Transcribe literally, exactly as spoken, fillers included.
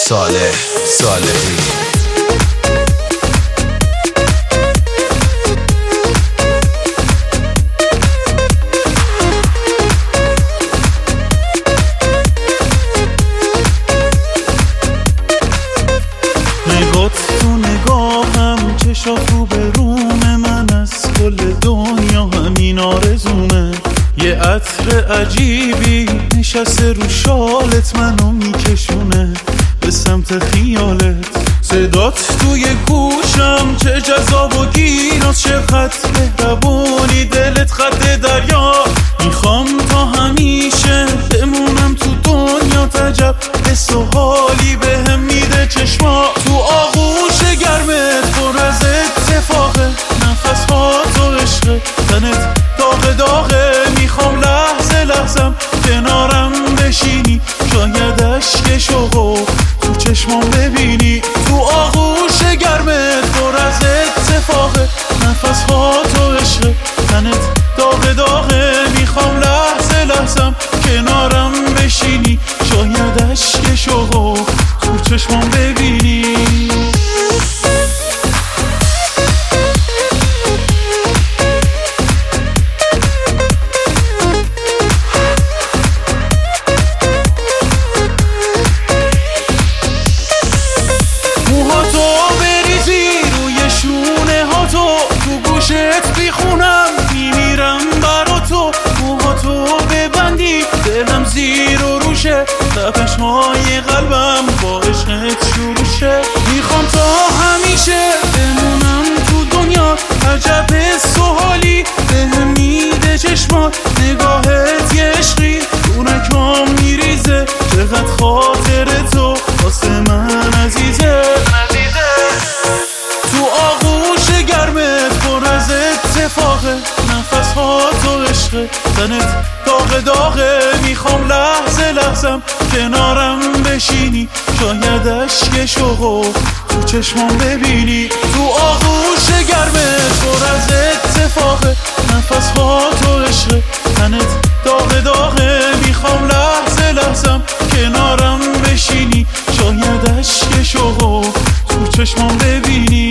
صالح صالحی. نگات تو نگاهم، چشات رو به روم من، از کل دنیا همین آرزومه. یه عطر عجیبی نشسته رو شالت، منو میکشونه به سمت خیالت. صدات توی گوشم چه جذاب و گیراست، چه خط مهربونی، دلت خط دریا. میخوام تا همیشه بمونم تو دنیا، تجب حس و حالی به هم میده چشما. تو آغوش گرمت پر از اتفاقه، نفس ها تو عشقه، تنت داغ داغه. میخوام لحظه لحظم کنارم بشینی، شاید اشک شوقو تو چشمام ببینی. تو آغوش گرمت پر از اتفاقه، نفس ها تو عشقه، تنت داغ داغه. میخوام لحظه لحظم کنارم بشینی، شاید اشک شوقو تو چشمام ببینی. بیخونم میمیرم برا تو، موها تو ببندی دلم زیر و روشه، تپش های قلبم با عشقت شروع شه. میخوام تا همیشه بمونم تو دنیا، عجب حس و حالی بهم میده چشمات. نگاهت یه عشقی دونکام میریزه، چقدر خاطر تو واسه من عزیزه. تو آغوش گرمت پر از اتفاقه، نفس ها تو عشقه، تنت داغ داغه. میخوام لحظه لحظم کنارم بشینی، شاید اشک شوقو تو چشمام ببینی. تو آغوش گرمت پر از اتفاقه، نفس ها تو عشقه، تنت داغ داغه. میخوام لحظه لحظم کنارم بشینی، شاید اشک شوقو تو چشمام ببینی.